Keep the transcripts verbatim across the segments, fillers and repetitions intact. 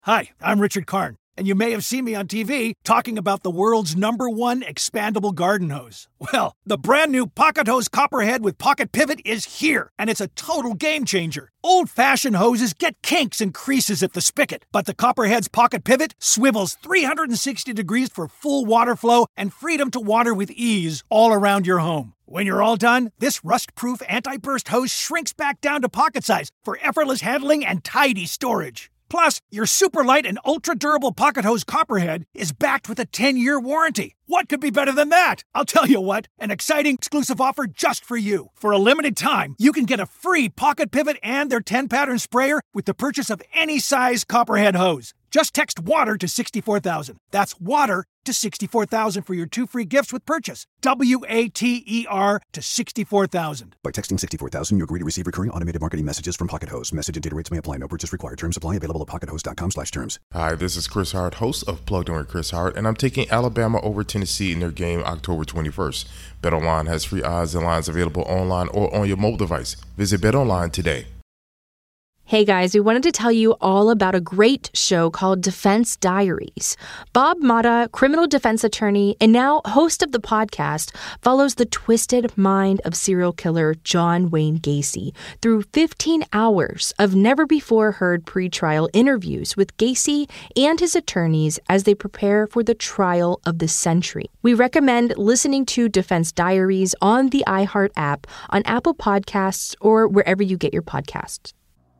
Hi, I'm Richard Karn, and you may have seen me on T V talking about the world's number one expandable garden hose. Well, the brand new Pocket Hose Copperhead with Pocket Pivot is here, and it's a total game changer. Old-fashioned hoses get kinks and creases at the spigot, but the Copperhead's Pocket Pivot swivels three hundred sixty degrees for full water flow and freedom to water with ease all around your home. When you're all done, this rust-proof anti-burst hose shrinks back down to pocket size for effortless handling and tidy storage. Plus, your super light and ultra-durable Pocket Hose Copperhead is backed with a ten-year warranty. What could be better than that? I'll tell you what, an exciting exclusive offer just for you. For a limited time, you can get a free Pocket Pivot and their ten-pattern sprayer with the purchase of any size Copperhead hose. Just text WATER to sixty-four thousand. That's WATER to sixty-four thousand for your two free gifts with purchase. W A T E R to sixty-four thousand. By texting sixty-four thousand, you agree to receive recurring automated marketing messages from Pocket Hose. Message and data rates may apply. No purchase required. Terms apply. Available at pockethose.com slash terms. Hi, this is Chris Howard, host of Plugged In with Chris Howard, and I'm taking Alabama over Tennessee in their game October twenty-first. BetOnline has free odds and lines available online or on your mobile device. Visit BetOnline today. Hey guys, we wanted to tell you all about a great show called Defense Diaries. Bob Motta, criminal defense attorney and now host of the podcast, follows the twisted mind of serial killer John Wayne Gacy through fifteen hours of never-before-heard pretrial interviews with Gacy and his attorneys as they prepare for the trial of the century. We recommend listening to Defense Diaries on the iHeart app, on Apple Podcasts, or wherever you get your podcasts.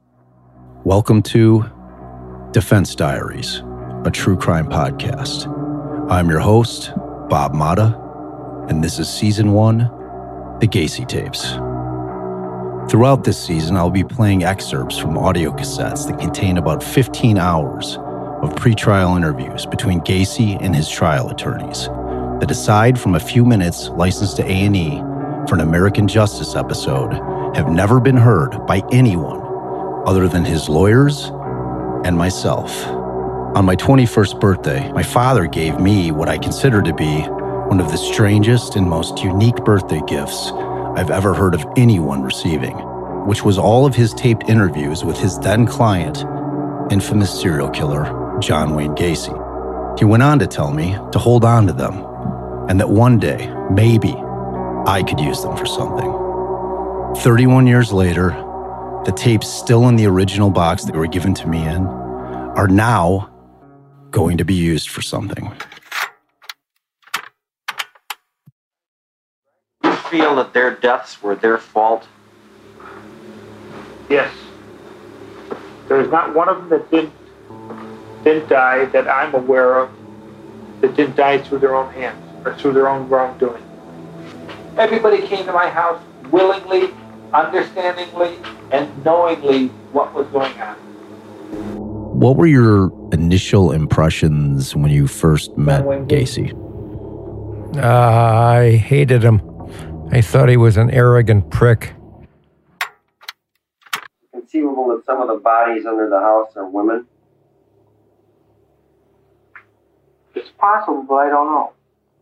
Welcome to Defense Diaries, a true crime podcast. I'm your host, Bob Motta, and this is Season one, The Gacy Tapes. Throughout this season, I'll be playing excerpts from audio cassettes that contain about fifteen hours of pretrial interviews between Gacy and his trial attorneys that, aside from a few minutes licensed to A and E for an American Justice episode, have never been heard by anyone other than his lawyers and myself. On my twenty-first birthday, my father gave me what I consider to be one of the strangest and most unique birthday gifts I've ever heard of anyone receiving, which was all of his taped interviews with his then client, infamous serial killer John Wayne Gacy. He went on to tell me to hold on to them, and that one day, maybe, I could use them for something. thirty-one years later, the tapes still in the original box they were given to me in are now going to be used for something. You feel that their deaths were their fault? Yes. There's not one of them that didn't, didn't die that I'm aware of that didn't die through their own hands or through their own wrongdoing. Everybody came to my house willingly, understandingly, and knowingly what was going on. What were your initial impressions when you first met Gacy? Uh, I hated him. I thought he was an arrogant prick. Conceivable that some of the bodies under the house are women? It's possible, but I don't know.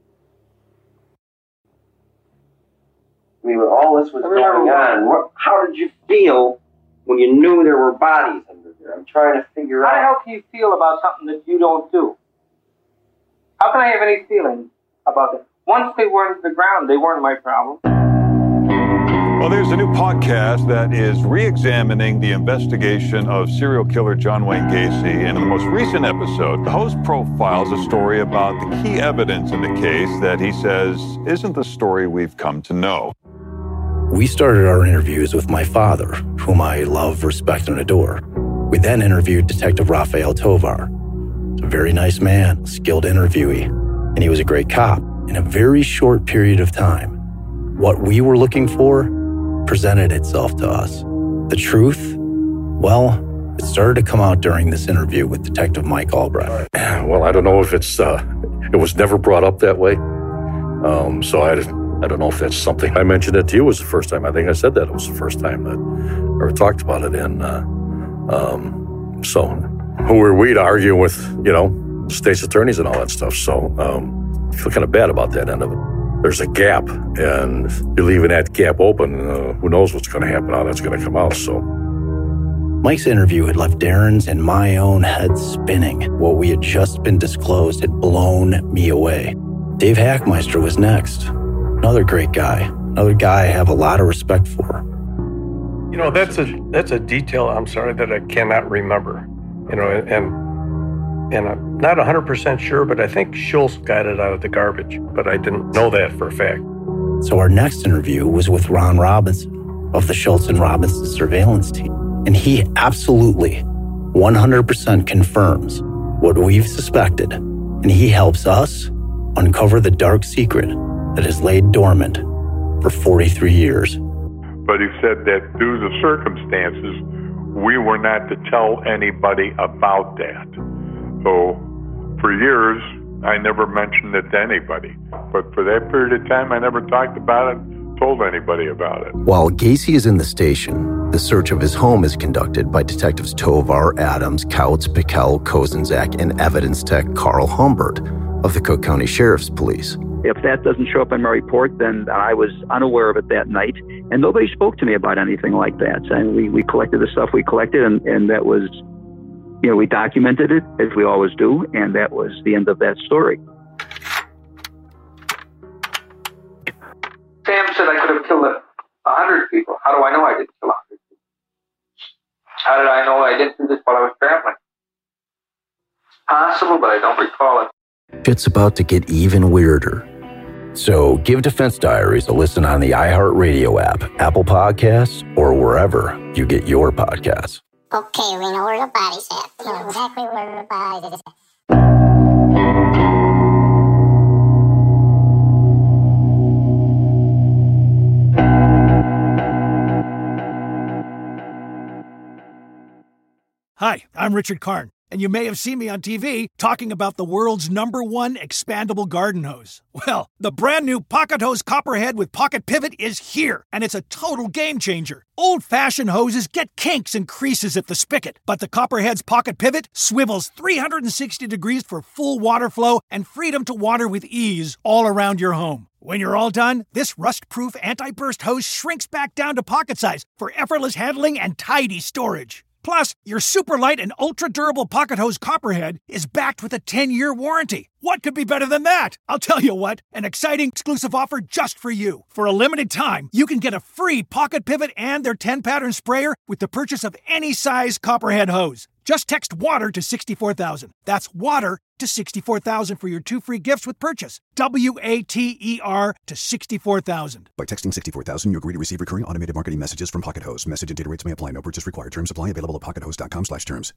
I mean, when all this was going on, what, how did you feel when you knew there were bodies under there? I'm trying to figure out. out. How the hell can you feel about something that you don't do? How can I have any feeling about it? Once they were into the ground, they weren't my problem. Well, there's a new podcast that is re-examining the investigation of serial killer John Wayne Gacy. And in the most recent episode, the host profiles a story about the key evidence in the case that he says isn't the story we've come to know. We started our interviews with my father, whom I love, respect, and adore. We then interviewed Detective Rafael Tovar. He's a very nice man, skilled interviewee, and he was a great cop. In a very short period of time, what we were looking for presented itself to us. The truth, well, it started to come out during this interview with Detective Mike Albrecht. Well, I don't know if it's, uh, it was never brought up that way. Um, so I, I don't know if that's something. I mentioned it to you was the first time. I think I said that it was the first time that I ever talked about it. And uh, um, so who were we to argue with, you know, state's attorneys and all that stuff? So um, I feel kind of bad about that end of it. There's a gap, and you're leaving that gap open. Uh, who knows what's going to happen, how that's going to come out. So Mike's interview had left Darren's and my own head spinning. What we had just been disclosed had blown me away. Dave Hackmeister was next. Another great guy. Another guy I have a lot of respect for. You know, that's a that's a detail, I'm sorry, that I cannot remember. You know, and and I'm not one hundred percent sure, but I think Schultz got it out of the garbage. But I didn't know that for a fact. So our next interview was with Ron Robinson of the Schultz and Robinson surveillance team. And he absolutely one hundred percent confirms what we've suspected. And he helps us uncover the dark secret that has laid dormant for forty-three years. But he said that due to circumstances, we were not to tell anybody about that. So for years, I never mentioned it to anybody. But for that period of time, I never talked about it, told anybody about it. While Gacy is in the station, the search of his home is conducted by Detectives Tovar, Adams, Kautz, Pikel, Kozenzak, and evidence tech Carl Humbert of the Cook County Sheriff's Police. If that doesn't show up in my report, then I was unaware of it that night, and nobody spoke to me about anything like that. And we, we collected the stuff we collected, and, and that was, you know, we documented it, as we always do, and that was the end of that story. Sam said I could have killed a hundred people. How do I know I didn't kill a hundred people? How did I know I didn't do this while I was traveling? Possible, but I don't recall it. Shit's about to get even weirder. So give Defense Diaries a listen on the iHeartRadio app, Apple Podcasts, or wherever you get your podcasts. Okay, we know where the body's at. We know exactly where the body is at. Hi, I'm Richard Karn, and you may have seen me on T V talking about the world's number one expandable garden hose. Well, the brand new Pocket Hose Copperhead with Pocket Pivot is here, and it's a total game changer. Old-fashioned hoses get kinks and creases at the spigot, but the Copperhead's Pocket Pivot swivels three hundred sixty degrees for full water flow and freedom to water with ease all around your home. When you're all done, this rust-proof anti-burst hose shrinks back down to pocket size for effortless handling and tidy storage. Plus, your super light and ultra-durable Pocket Hose Copperhead is backed with a ten-year warranty. What could be better than that? I'll tell you what, an exciting exclusive offer just for you. For a limited time, you can get a free Pocket Pivot and their ten-pattern sprayer with the purchase of any size Copperhead hose. Just text WATER to sixty-four thousand. That's WATER to sixty-four thousand for your two free gifts with purchase. W A T E R to sixty-four thousand. By texting sixty-four thousand, you agree to receive recurring automated marketing messages from Pocket Hose. Message and data rates may apply. No purchase required. Terms apply. Available at pocket hose dot com slash terms.